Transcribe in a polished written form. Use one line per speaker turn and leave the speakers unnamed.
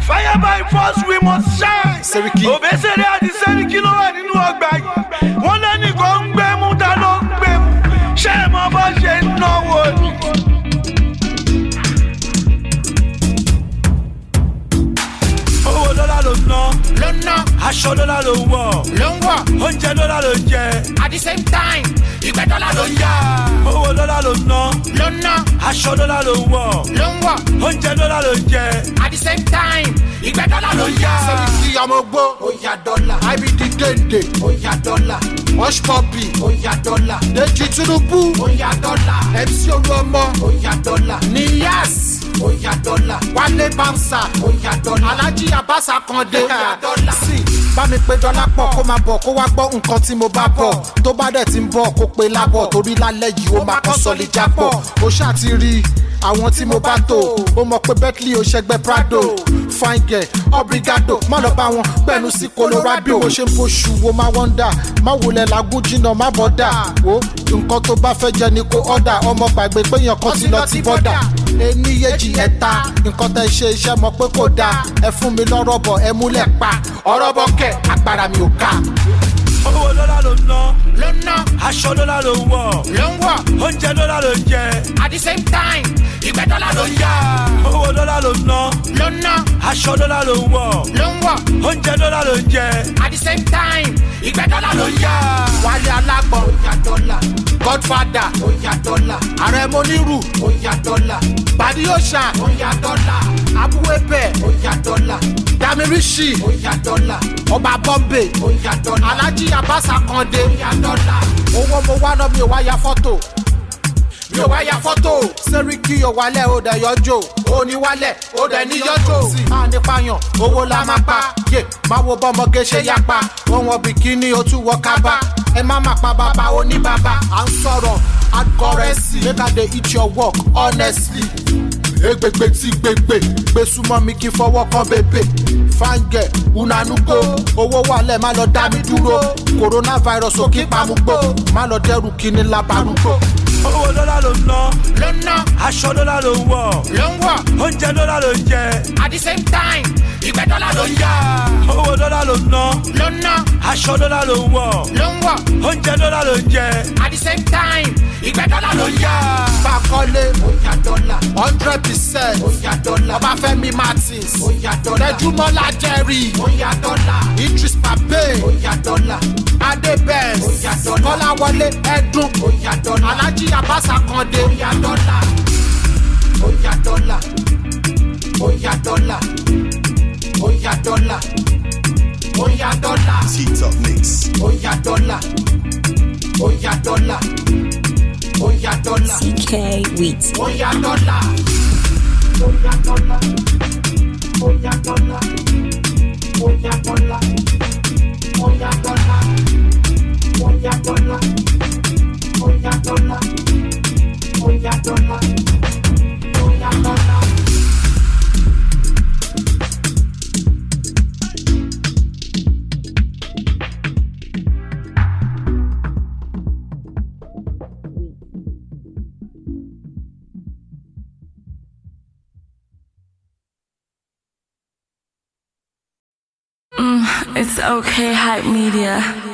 Fire by force, we must shine. Obesere àti Seriki ló wà nínú ọgbà yìí. Wọ́n lẹ́nìkan ń gbé mú ta ló ń gbé mú. Ṣé ẹ mọ bó ṣe ń náwó ni? Owó dọ́là ló ná. Aṣọ dọ́là ló ń wọ̀. Oúnjẹ dọ́là ló ń jẹ.
At the same time, ìgbẹ́ dọ́là ló ń yá.
Owó dọ́là ló ná. Aṣọ dọ́là ló ń wọ̀. Oúnjẹ dọ́là ló ń jẹ.
At the same time, ìgbẹ́ dọ́là ló ń yá.
Seriki Amogbo,
Ó yá dọ́là.
IBD Dende,
Ó yá dọ́là.
Hush Puppy,
Ó yá dọ́là.
Deji Tinubu,
Ó yá dọ́là.
MC Oluomo,
Ó yá dọ́là.
Niyas,
Ó yá dọ́là.
Wale Bamsa,
Ó yá dọ́là.
Alhaji Abbas Akande.
Ó yá dọ́là.
Sí, bá mi pe dọ́là pọ̀ kó máa bọ̀ kó wá gbọ́ nǹkan tí mo bá bọ̀. Tó bá dẹ̀ ti ń bọ̀ kó pe lábọ̀ torí lálẹ́ yìí ó máa kọ́ sọ́lé jápọ̀. Ó ṣáà ti rí àwọn tí mo bá tò. Ó mọ̀ pé Bentley ò ṣẹgbẹ́ Prado. Fine girl, obrigado, má lọ bá wọn gbẹ̀nu sí Colorado. Ó ṣe ń bóṣù wo máa wọ́ndà, má wulẹ̀ làágùn jìnnà má bọ́dà. Wo nǹkan tó bá fẹ́ jẹ ni kò ọ̀dà. Ọmọ gbàgbé pé èèyàn kan ti lọ ti bọ́dà. Ení yéjì ẹ̀ta, nǹkan tẹ́ ṣe iṣẹ́ mọ̀ pé kò dáa. Ẹ fún mi lọ́rọ̀ bọ̀ ẹ múlẹ̀ pa. Ọ̀rọ̀ bọ̀ kẹ̀ agbára mi ò ká.
Owó dọ́là ló
Ló ná.
Aṣọ dọ́là ló ń wọ̀. Oúnjẹ dọ́là ló ń jẹ.
At the same time, ìgbẹ́ dọ́là ló ń yá.
Owó dọ́là ló
Ló ná.
Aṣọ dọ́là ló ń wọ̀. Oúnjẹ dọ́là ló ń jẹ.
At the same time, ìgbẹ́ dọ́là ló ń yá.
Wálé Alágbọ̀n,
Ó yá dọ́là.
Godfather,
Ó yá dọ́là.
Ààrẹ Moniru,
Ó yá dọ́là.
Badi Osha,
Ó yá dọ́là.
Abuwebe,
Ó yá dọ́là.
Damirishi,
Ó yá dọ́là.
Ọba Bombay,
Ó yá dọ́là.
Alhaji Abbas Akande.
Ó yá dọ́là.
Owó mo wá náà mi ò wá ya fọ́tò. Mi ò wá ya fọ́tò. Seriki ò wálẹ̀ ó dẹ̀ yọjọ́. Ó ní wálẹ̀ ó dẹ̀ ní yọjọ́. Máa nípa yàn owó la máa pa. Yé máa wo bọ́mọge ṣe yapa. Wọ́n wọ bìkíní ó tún wọ kábà. Ẹ má má pa bàbá oníbàbà. À ń sọ̀rọ̀ hard currency. Make I dey eat your work honestly. Egbegbe tí gbegbe. Gbé súnmọ́ mi kí n fọwọ́ kan bèbè. Fáńgẹ̀ unanugo. Owó wàlẹ̀ má lọ dá mi dúró. Coronavirus ò kí pamùgbò. Má lọ dẹ́rù kíní labarúgbó.
Owó dọ́là ló
Ló ná.
Aṣọ dọ́là ló ń wọ̀. Oúnjẹ dọ́là ló ń jẹ.
At the same time, ìgbẹ́ dọ́là ló ń yá.
Owó dọ́là ló
Ló ná.
Aṣọ dọ́là ló ń wọ̀. Oúnjẹ dọ́là ló ń jẹ.
At the same time, ìgbẹ́ dọ́là ló ń yá.
Fàkọ́lé
Ó yá dọ́là.
100%.
Ó yá dọ́là.
Ọbáfẹ́mi Martins.
Ó yá dọ́là.
Tẹ́júmọ́lá Jerry.
Ó yá dọ́là.
Idris Pape.
Ó yá dọ́là.
Adé Benz.
Ó yá dọ́là.
Kọ́láwọlé Ẹ̀dùn.
Ó yá dọ́là.
Alhaji Abbas Akande.
Ó yá dọ́là. Ó yá dọ́là. Ó yá dọ́là. Ó yá dọ́là. Ó yá dọ́là.
T-Top Mix.
Ó yá dọ́là. Ó yá dọ́là. Ó yá dọ́là.
CK Wheat.
Ó yá dọ́là. Ó yá dọ́là. Ó yá dọ́là. Ó yá dọ́là. Ó yá dọ́là. Ó yá dọ́là. Ó yá dọ́là. Ó yá dọ́là. Ó yá dọ́là.
It's okay, hype media.